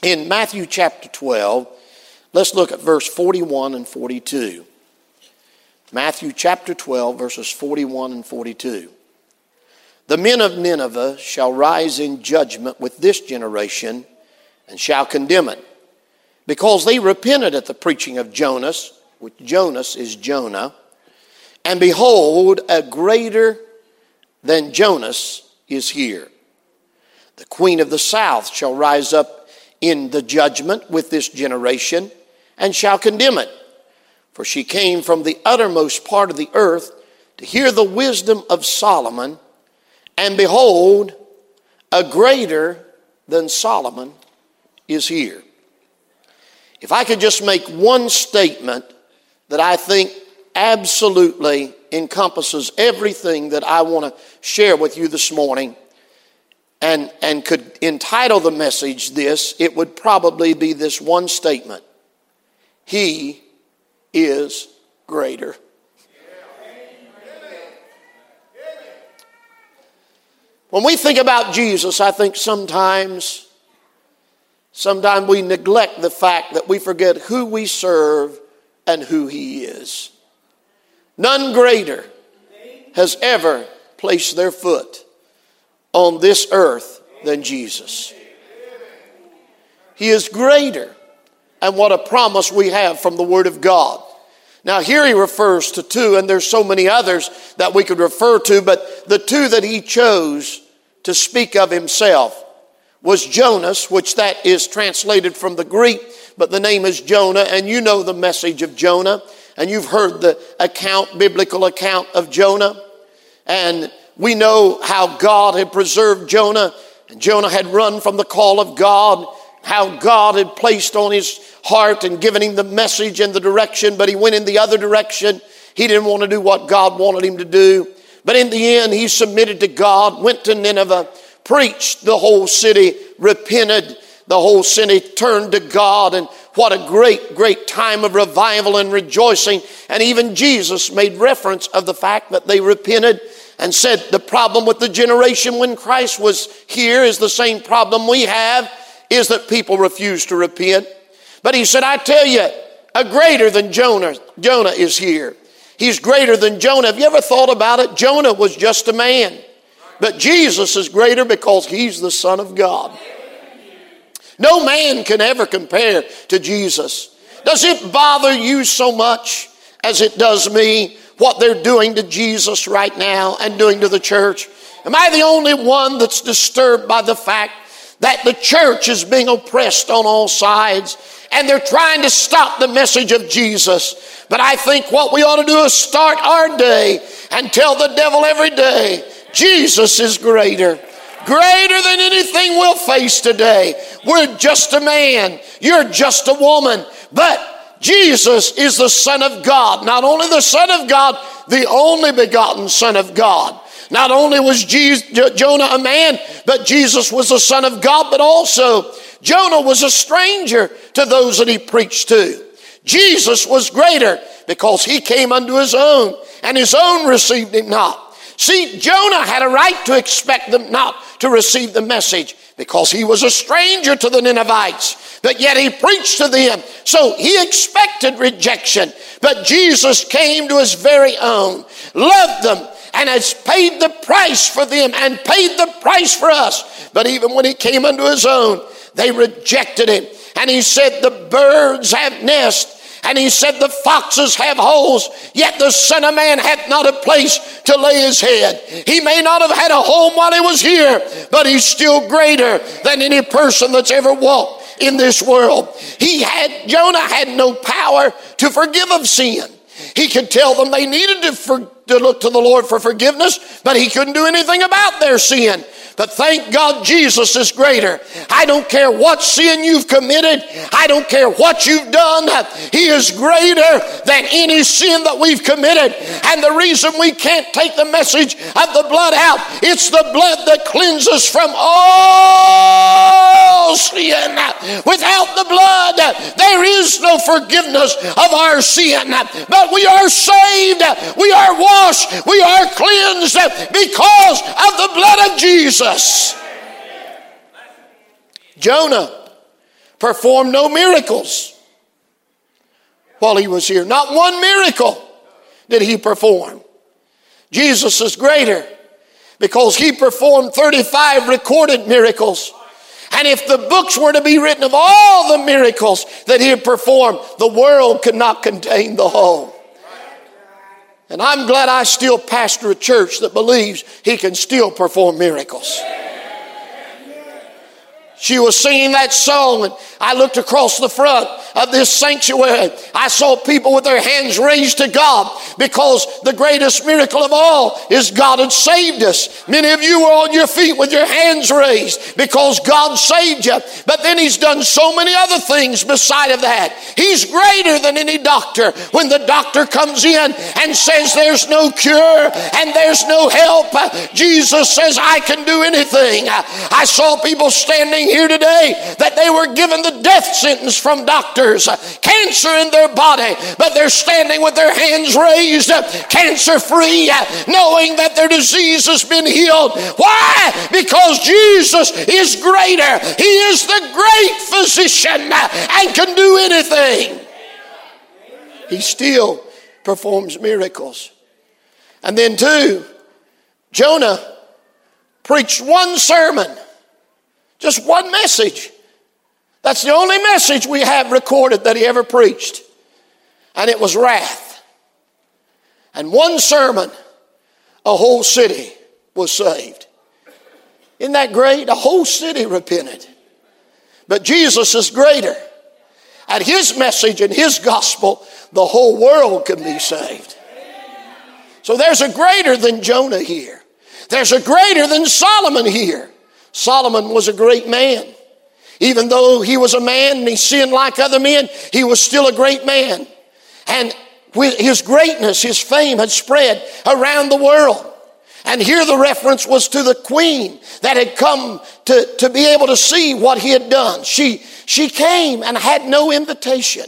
In Matthew chapter 12, let's look at verse 41 and 42. Matthew chapter 12, verses 41 and 42. The men of Nineveh shall rise in judgment with this generation and shall condemn it, because they repented at the preaching of Jonas, which Jonas is Jonah, and behold, a greater than Jonas is here. The queen of the south shall rise up in the judgment with this generation and shall condemn it, for she came from the uttermost part of the earth to hear the wisdom of Solomon, and behold, a greater than Solomon is here. If I could just make one statement that I think absolutely encompasses everything that I want to share with you this morning, and could entitle the message this, it would probably be this one statement: He is greater. When we think about Jesus, I think sometimes we neglect the fact that we forget who we serve and who He is. None greater has ever placed their foot on this earth than Jesus. He is greater, and what a promise we have from the Word of God. Now here he refers to two, and there's so many others that we could refer to, but the two that he chose to speak of himself was Jonas, which that is translated from the Greek, but the name is Jonah, and you know the message of Jonah, and you've heard the biblical account of Jonah, and we know how God had preserved Jonah, and Jonah had run from the call of God, how God had placed on his heart and given him the message and the direction, but he went in the other direction. He didn't want to do what God wanted him to do. But in the end, he submitted to God, went to Nineveh, preached, the whole city repented, the whole city turned to God, and what a great, great time of revival and rejoicing. And even Jesus made reference of the fact that they repented and said the problem with the generation when Christ was here is the same problem we have, is that people refuse to repent. But he said, I tell you, a greater than Jonah is here. He's greater than Jonah. Have you ever thought about it? Jonah was just a man. But Jesus is greater because he's the Son of God. No man can ever compare to Jesus. Does it bother you so much as it does me what they're doing to Jesus right now and doing to the church? Am I the only one that's disturbed by the fact that the church is being oppressed on all sides and they're trying to stop the message of Jesus? But I think what we ought to do is start our day and tell the devil every day, Jesus is greater. Greater than anything we'll face today. We're just a man. You're just a woman. But Jesus is the Son of God. Not only the Son of God, the only begotten Son of God. Not only was Jonah a man, but Jesus was the Son of God, but also Jonah was a stranger to those that he preached to. Jesus was greater because he came unto his own, and his own received him not. See, Jonah had a right to expect them not to receive the message because he was a stranger to the Ninevites, but yet he preached to them. So he expected rejection, but Jesus came to his very own, loved them, and has paid the price for them and paid the price for us. But even when he came unto his own, they rejected him. And he said, the birds have nests, and he said, the foxes have holes, yet the Son of Man hath not a place to lay his head. He may not have had a home while he was here, but he's still greater than any person that's ever walked in this world. Jonah had no power to forgive of sin. He could tell them they needed to look to the Lord for forgiveness, but he couldn't do anything about their sin. But thank God Jesus is greater. I don't care what sin you've committed. I don't care what you've done. He is greater than any sin that we've committed. And the reason we can't take the message of the blood out, it's the blood that cleanses from all sin. Without the blood, there is no forgiveness of our sin. But we are saved, we are washed, we are cleansed because of the blood of Jesus. Jonah performed no miracles while he was here. Not one miracle did he perform. Jesus is greater because he performed 35 recorded miracles. And if the books were to be written of all the miracles that he had performed, the world could not contain the whole. And I'm glad I still pastor a church that believes he can still perform miracles. She was singing that song, and I looked across the front of this sanctuary. I saw people with their hands raised to God because the greatest miracle of all is God had saved us. Many of you were on your feet with your hands raised because God saved you. But then he's done so many other things beside of that. He's greater than any doctor. When the doctor comes in and says there's no cure and there's no help, Jesus says, I can do anything. I saw people standing here today that they were given the death sentence from doctors, cancer in their body, but they're standing with their hands raised, cancer free, knowing that their disease has been healed. Why? Because Jesus is greater. He is the great physician and can do anything. He still performs miracles. And then too, Jonah preached one sermon. Just one message. That's the only message we have recorded that he ever preached. And it was wrath. And one sermon, a whole city was saved. Isn't that great? A whole city repented. But Jesus is greater. At his message and his gospel, the whole world can be saved. So there's a greater than Jonah here. There's a greater than Solomon here. Solomon was a great man. Even though he was a man and he sinned like other men, he was still a great man. And his greatness, his fame had spread around the world. And here the reference was to the queen that had come to be able to see what he had done. She came and had no invitation.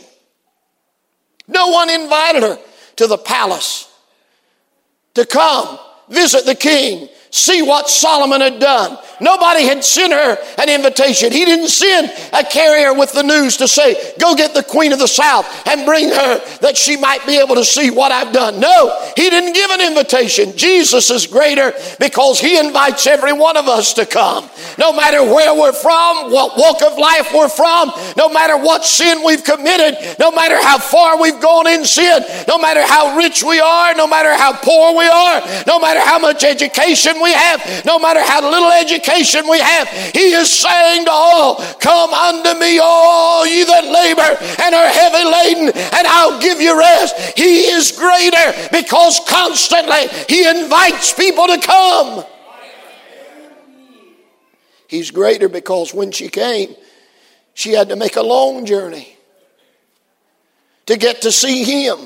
No one invited her to the palace to come visit the king, see what Solomon had done. Nobody had sent her an invitation. He didn't send a carrier with the news to say, go get the queen of the south and bring her that she might be able to see what I've done. No, he didn't give an invitation. Jesus is greater because he invites every one of us to come. No matter where we're from, what walk of life we're from, no matter what sin we've committed, no matter how far we've gone in sin, no matter how rich we are, no matter how poor we are, no matter how much education we have, no matter how little education we have, he is saying to all, come unto me all ye that labor and are heavy laden, and I'll give you rest. He is greater because constantly he invites people to come. He's greater because when she came, she had to make a long journey to get to see him.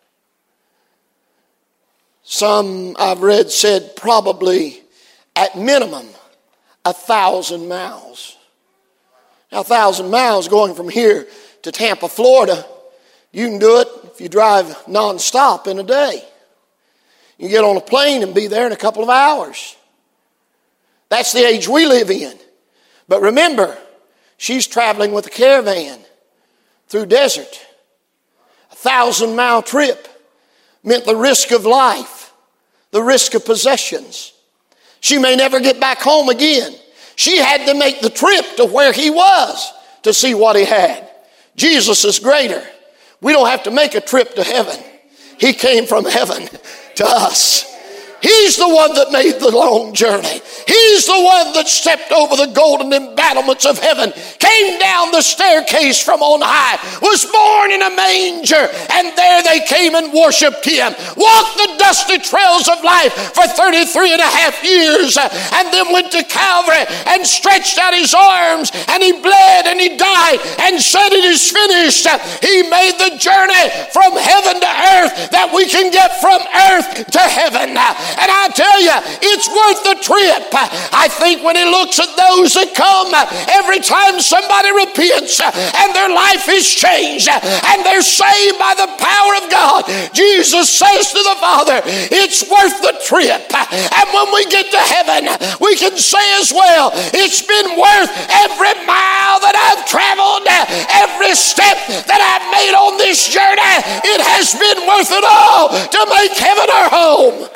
Some I've read said probably at minimum 1,000 miles. Now 1,000 miles going from here to Tampa, Florida, you can do it if you drive nonstop in a day. You can get on a plane and be there in a couple of hours. That's the age we live in. But remember, she's traveling with a caravan through desert. 1,000-mile trip meant the risk of life, the risk of possessions. She may never get back home again. She had to make the trip to where he was to see what he had. Jesus is greater. We don't have to make a trip to heaven. He came from heaven to us. He's the one that made the long journey. He's the one that stepped over the golden embattlements of heaven, came down the staircase from on high, was born in a manger, and there they came and worshiped him, walked the dusty trails of life for 33 and a half years, and then went to Calvary and stretched out his arms, and he bled and he died and said it is finished. He made the journey from heaven to earth that we can get from earth to heaven. And I tell you, it's worth the trip. I think when he looks at those that come, every time somebody repents and their life is changed and they're saved by the power of God, Jesus says to the Father, it's worth the trip. And when we get to heaven, we can say as well, it's been worth every mile that I've traveled traveled, every step that I've made on this journey, it has been worth it all to make heaven our home.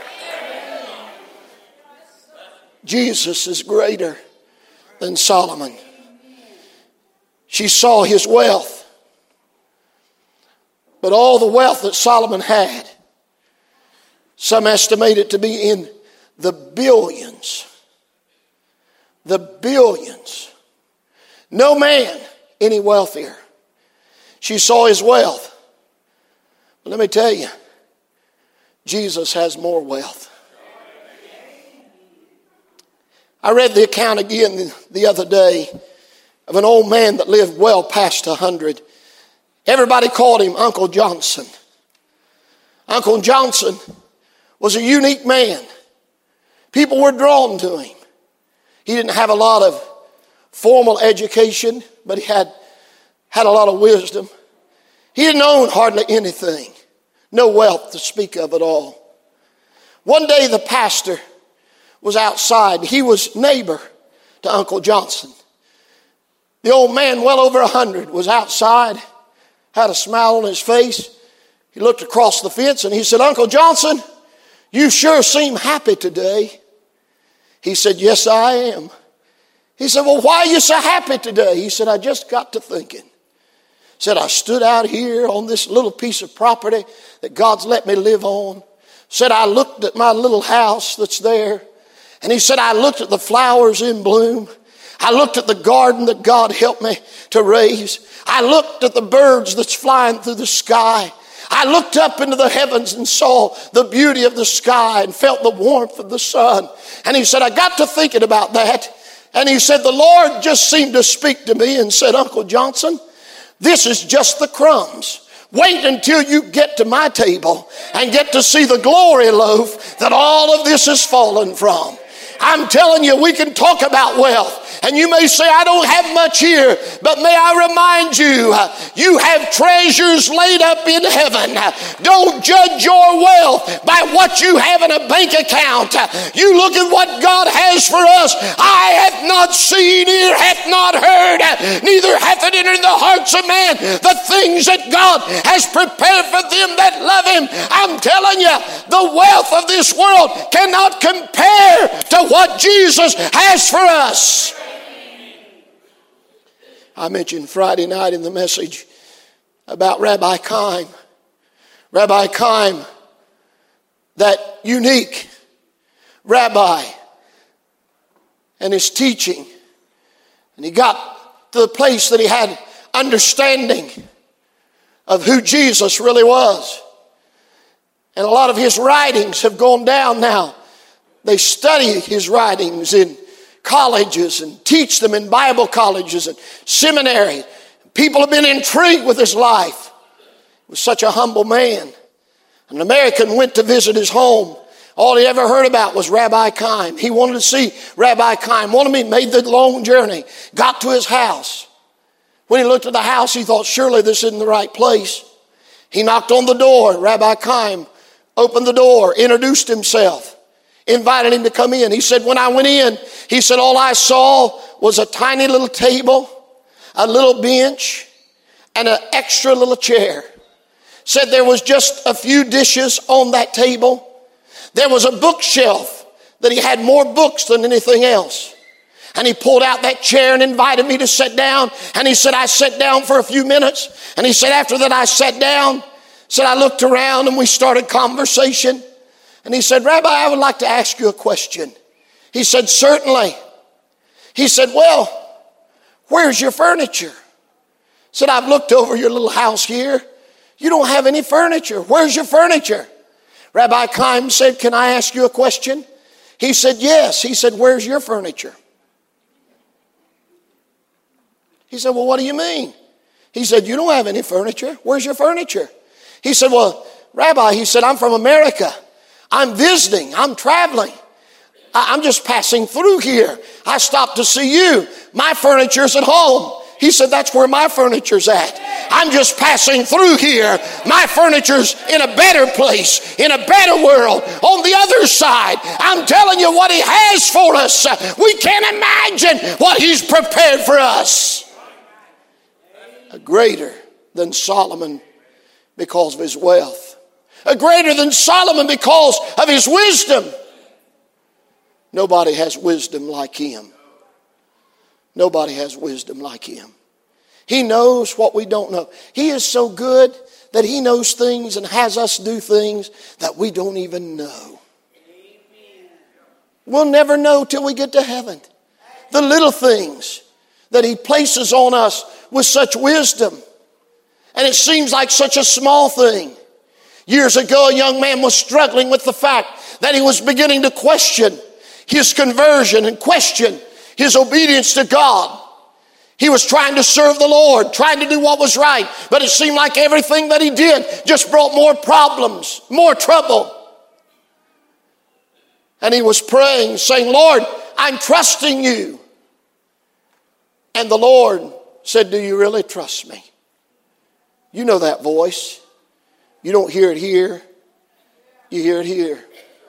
Jesus is greater than Solomon. She saw his wealth. But all the wealth that Solomon had, some estimate it to be in the billions. The billions. No man any wealthier. She saw his wealth. But let me tell you, Jesus has more wealth. I read the account again the other day of an old man that lived well past 100. Everybody called him Uncle Johnson. Uncle Johnson was a unique man. People were drawn to him. He didn't have a lot of formal education, but he had a lot of wisdom. He didn't own hardly anything. No wealth to speak of at all. One day the pastor was outside. He was neighbor to Uncle Johnson. The old man, well over 100, was outside, had a smile on his face. He looked across the fence and he said, "Uncle Johnson, you sure seem happy today." He said, "Yes, I am." He said, "Well, why are you so happy today?" He said, "I just got to thinking." He said, "I stood out here on this little piece of property that God's let me live on." Said, "I looked at my little house that's there." And he said, "I looked at the flowers in bloom. I looked at the garden that God helped me to raise. I looked at the birds that's flying through the sky. I looked up into the heavens and saw the beauty of the sky and felt the warmth of the sun." And he said, "I got to thinking about that." And he said, "The Lord just seemed to speak to me and said, 'Uncle Johnson, this is just the crumbs. Wait until you get to my table and get to see the glory loaf that all of this has fallen from.'" I'm telling you, we can talk about wealth. And you may say, "I don't have much here." But may I remind you, you have treasures laid up in heaven. Don't judge your wealth by what you have in a bank account. You look at what God has for us. "Eye hath not seen, ear hath not heard, neither hath it entered the hearts of man the things that God has prepared for them that love him." I'm telling you, the wealth of this world cannot compare to what Jesus has for us. I mentioned Friday night in the message about Rabbi Chaim. Rabbi Chaim, that unique rabbi and his teaching. And he got to the place that he had understanding of who Jesus really was. And a lot of his writings have gone down now. They study his writings in colleges and teach them in Bible colleges and seminary. People have been intrigued with his life. He was such a humble man. An American went to visit his home. All he ever heard about was Rabbi Chaim. He wanted to see Rabbi Chaim. One of them made the long journey, got to his house. When he looked at the house, he thought, surely this isn't the right place. He knocked on the door. Rabbi Chaim opened the door, introduced himself, invited him to come in. He said, when I went in, he said, all I saw was a tiny little table, a little bench, and an extra little chair. Said there was just a few dishes on that table. There was a bookshelf that he had more books than anything else. And he pulled out that chair and invited me to sit down. And he said, I sat down for a few minutes. And he said, after that I sat down. Said, I looked around and we started conversation. And he said, Rabbi, I would like to ask you a question. He said, certainly. He said, well, where's your furniture? Said, I've looked over your little house here. You don't have any furniture. Where's your furniture? Rabbi Chaim said, can I ask you a question? He said, yes. He said, where's your furniture? He said, well, what do you mean? He said, you don't have any furniture. Where's your furniture? He said, well, Rabbi, he said, I'm from America. I'm visiting. I'm traveling. I'm just passing through here. I stopped to see you. My furniture's at home. He said, that's where my furniture's at. I'm just passing through here. My furniture's in a better place, in a better world, on the other side. I'm telling you what he has for us. We can't imagine what he's prepared for us. greater than Solomon because of his wealth. A greater than Solomon because of his wisdom. Nobody has wisdom like him. Nobody has wisdom like him. He knows what we don't know. He is so good that he knows things and has us do things that we don't even know. We'll never know till we get to heaven. The little things that he places on us with such wisdom. And it seems like such a small thing. Years ago, a young man was struggling with the fact that he was beginning to question his conversion and question his obedience to God. He was trying to serve the Lord, trying to do what was right. But it seemed like everything that he did just brought more problems, more trouble. And he was praying, saying, Lord, I'm trusting you. And the Lord said, do you really trust me? You know that voice. You don't hear it here. You hear it here.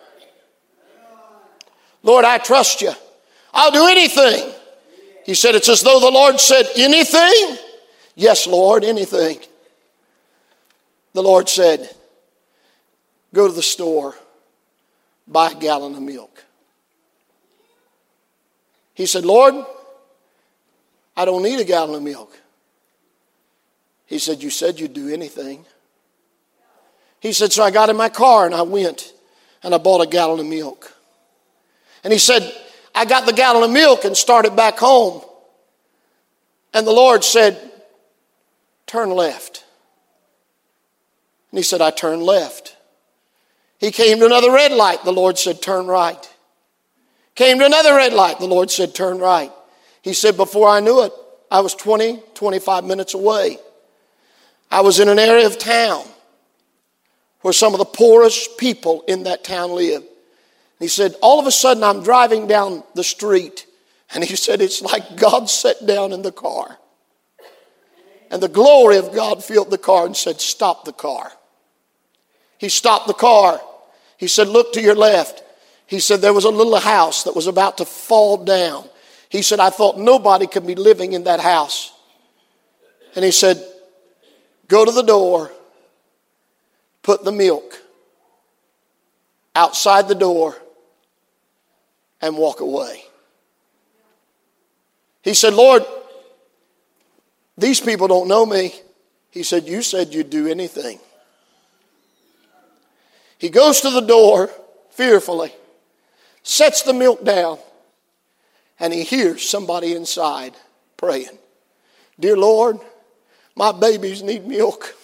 Lord, I trust you. I'll do anything. He said, it's as though the Lord said, anything? Yes, Lord, anything. The Lord said, go to the store, buy a gallon of milk. He said, Lord, I don't need a gallon of milk. He said, you said you'd do anything. He said, so I got in my car and I went and I bought a gallon of milk. And he said, I got the gallon of milk and started back home. And the Lord said, turn left. And he said, I turned left. He came to another red light. The Lord said, turn right. Came to another red light. The Lord said, turn right. He said, before I knew it, I was 25 minutes away. I was in an area of town where some of the poorest people in that town live. He said, all of a sudden I'm driving down the street. And he said, it's like God sat down in the car. And the glory of God filled the car and said, stop the car. He stopped the car. He said, look to your left. He said, there was a little house that was about to fall down. He said, I thought nobody could be living in that house. And he said, go to the door, put the milk outside the door, and walk away. He said, Lord, these people don't know me. He said, you said you'd do anything. He goes to the door fearfully, sets the milk down, and he hears somebody inside praying, dear Lord, my babies need milk.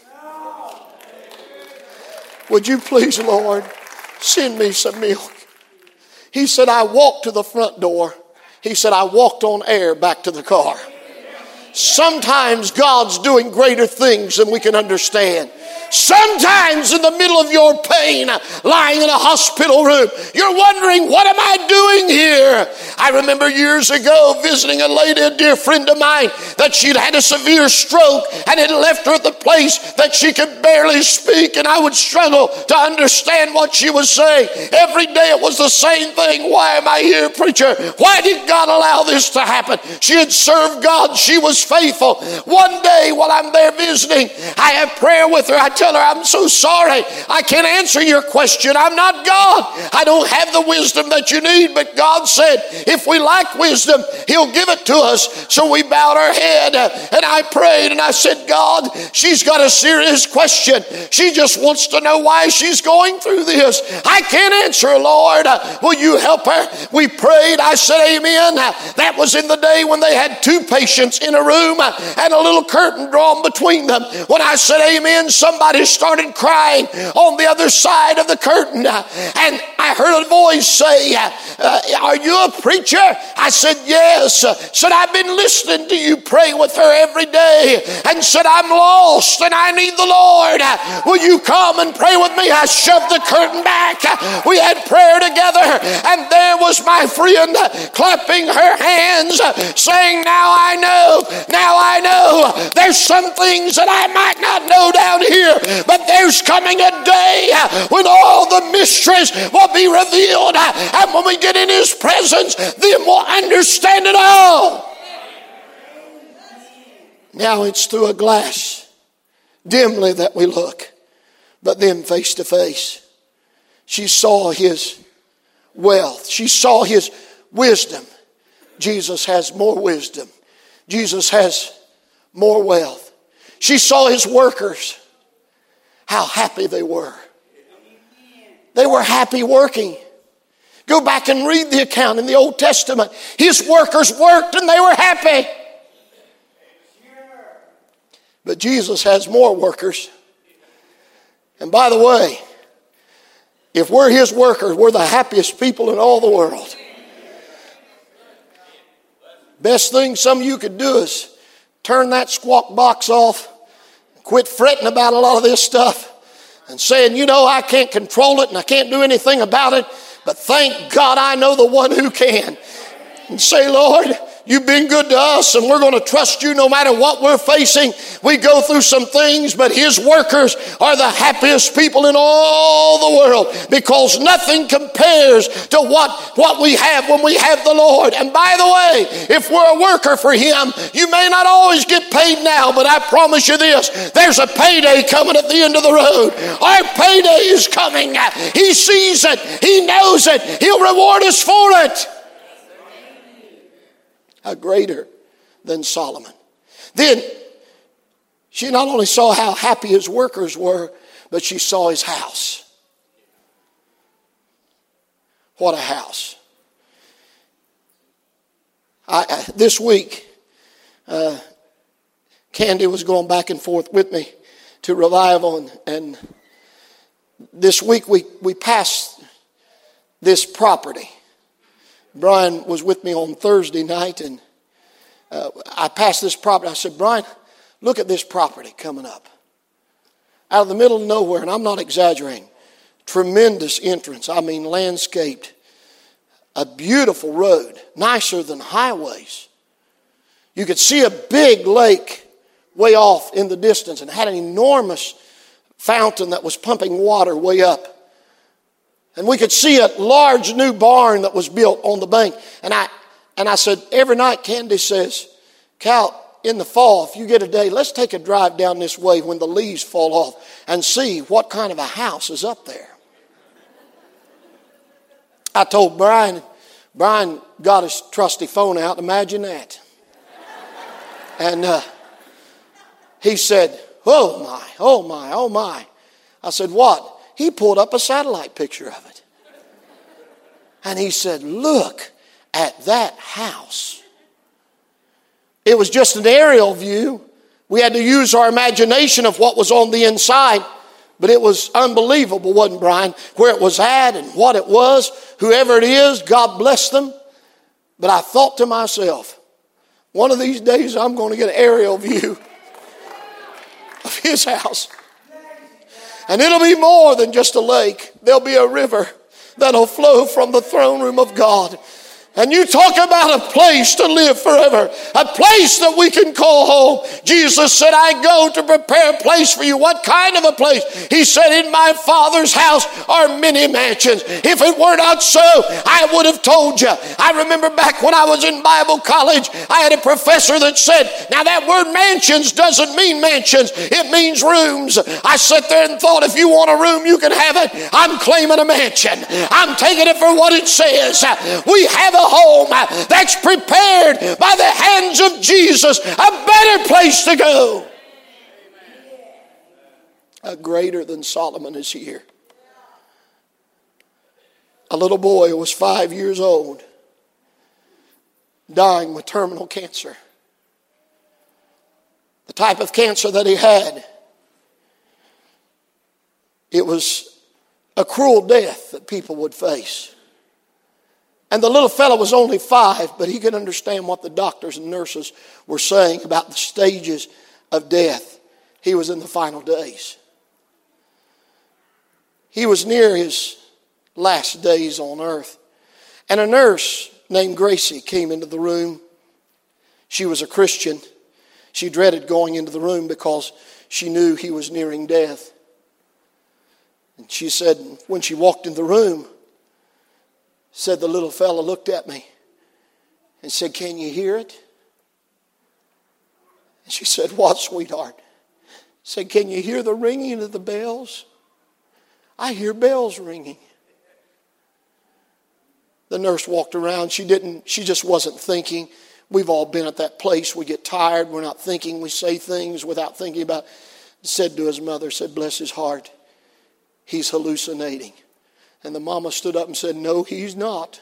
Would you please, Lord, send me some milk? He said, I walked to the front door. He said, I walked on air back to the car. Sometimes God's doing greater things than we can understand. Sometimes in the middle of your pain, lying in a hospital room, you're wondering, what am I doing here? I remember years ago visiting a lady, a dear friend of mine, that she'd had a severe stroke and it left her at the place that she could barely speak, and I would struggle to understand what she was saying. Every day it was the same thing. Why am I here, preacher? Why did God allow this to happen? She had served God. She was faithful. One day while I'm there visiting, I have prayer with her. I tell her, I'm so sorry. I can't answer your question. I'm not God. I don't have the wisdom that you need. But God said, if we lack wisdom, He'll give it to us. So we bowed our head and I prayed and I said, God, she's got a serious question. She just wants to know why she's going through this. I can't answer, Lord. Will you help her? We prayed. I said, amen. That was in the day when they had two patients in a room and a little curtain drawn between them. When I said amen, somebody started crying on the other side of the curtain. And I heard a voice say, are you a preacher? I said, yes. Said, I've been listening to you pray with her every day. And said, I'm lost and I need the Lord. Will you come and pray with me? I shoved the curtain back. We had prayer together. And there was my friend clapping her hands, saying, now I know. There's some things that I might not know down here, but there's coming a day when all the mysteries will be revealed. And when we get in His presence, then we'll understand it all. Now it's through a glass, dimly that we look, but then face to face. She saw his wealth. She saw his wisdom. Jesus has more wisdom. Jesus has more wealth. She saw his workers, how happy they were. They were happy working. Go back and read the account in the Old Testament. His workers worked and they were happy. But Jesus has more workers. And by the way, if we're his workers, we're the happiest people in all the world. Best thing some of you could do is turn that squawk box off, quit fretting about a lot of this stuff, and saying, you know, I can't control it and I can't do anything about it, but thank God I know the one who can. And say, Lord, you've been good to us and we're going to trust you no matter what we're facing. We go through some things, but his workers are the happiest people in all the world, because nothing compares to what we have when we have the Lord. And by the way, if we're a worker for him, you may not always get paid now, but I promise you this, there's a payday coming at the end of the road. Our payday is coming. He sees it. He knows it. He'll reward us for it. Greater than Solomon. Then she not only saw how happy his workers were, but she saw his house. What a house. This week, Candy was going back and forth with me to revival, and this week we passed this property. Brian was with me on Thursday night, and I passed this property. I said, Brian, look at this property coming up. Out of the middle of nowhere, and I'm not exaggerating, tremendous entrance. I mean landscaped. A beautiful road, nicer than highways. You could see a big lake way off in the distance and had an enormous fountain that was pumping water way up. And we could see a large new barn that was built on the bank. And I said, every night Candy says, Cal, in the fall, if you get a day, let's take a drive down this way when the leaves fall off and see what kind of a house is up there. I told Brian got his trusty phone out. Imagine that. And he said, oh my, oh my, oh my. I said, what? He pulled up a satellite picture of it. And he said, look at that house. It was just an aerial view. We had to use our imagination of what was on the inside. But it was unbelievable, wasn't it, Brian? Where it was at and what it was. Whoever it is, God bless them. But I thought to myself, one of these days I'm going to get an aerial view of his house. And it'll be more than just a lake. There'll be a river that'll flow from the throne room of God. And you talk about a place to live forever, a place that we can call home. Jesus said, I go to prepare a place for you. What kind of a place? He said, in my Father's house are many mansions. If it were not so, I would have told you. I remember back when I was in Bible college, I had a professor that said, now that word mansions doesn't mean mansions. It means rooms. I sat there and thought, if you want a room, you can have it. I'm claiming a mansion. I'm taking it for what it says. We have a home that's prepared by the hands of Jesus, a better place to go. A greater than Solomon is here. A little boy who was 5 years old, dying with terminal cancer. The type of cancer that he had, it was a cruel death that people would face. And the little fellow was only 5, but he could understand what the doctors and nurses were saying about the stages of death. He was in the final days. He was near his last days on earth. And a nurse named Gracie came into the room. She was a Christian. She dreaded going into the room because she knew he was nearing death. And she said, when she walked in the room, said the little fellow looked at me and said, can you hear it? She said, what, sweetheart? I said, can you hear the ringing of the bells? I hear bells ringing. The nurse walked around. She just wasn't thinking. We've all been at that place. We get tired. We're not thinking. We say things without thinking about it. Said to his mother, said, bless his heart, he's hallucinating. And the mama stood up and said, no, he's not.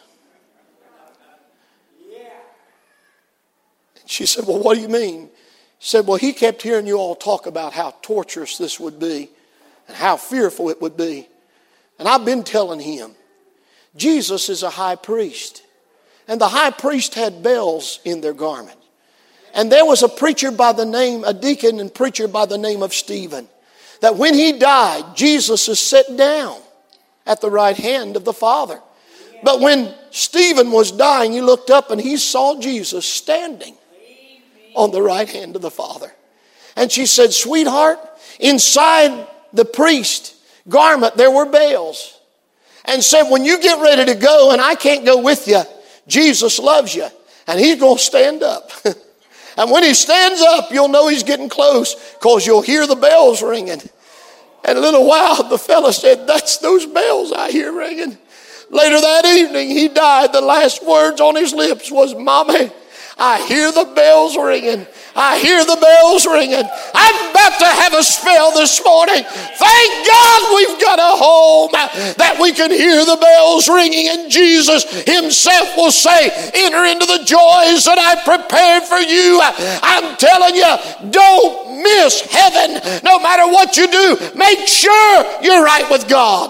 And she said, well, what do you mean? She said, well, he kept hearing you all talk about how torturous this would be and how fearful it would be. And I've been telling him, Jesus is a high priest. And the high priest had bells in their garment. And there was a deacon and preacher by the name of Stephen, that when he died, Jesus is set down at the right hand of the Father. But when Stephen was dying, he looked up and he saw Jesus standing on the right hand of the Father. And she said, sweetheart, inside the priest garment there were bells. And said, when you get ready to go and I can't go with you, Jesus loves you and he's going to stand up. And when he stands up, you'll know he's getting close because you'll hear the bells ringing. And a little while, the fellow said, that's those bells I hear ringing. Later that evening, he died. The last words on his lips was, Mommy, I hear the bells ringing. I hear the bells ringing. I'm about to have a spell this morning. Thank God we've got a home that we can hear the bells ringing. And Jesus himself will say, enter into the joys that I prepared for you. I'm telling you, don't miss heaven. No matter what you do, make sure you're right with God.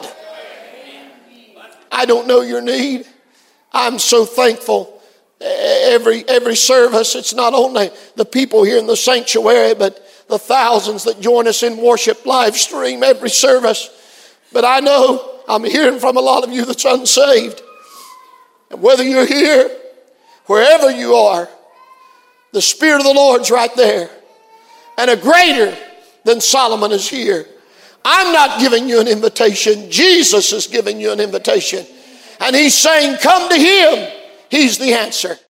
I don't know your need. I'm so thankful. Every service, it's not only the people here in the sanctuary, but the thousands that join us in worship live stream every service. But I know I'm hearing from a lot of you that's unsaved. And whether you're here, wherever you are, the Spirit of the Lord's right there. And a greater than Solomon is here. I'm not giving you an invitation. Jesus is giving you an invitation. And he's saying, come to him. He's the answer.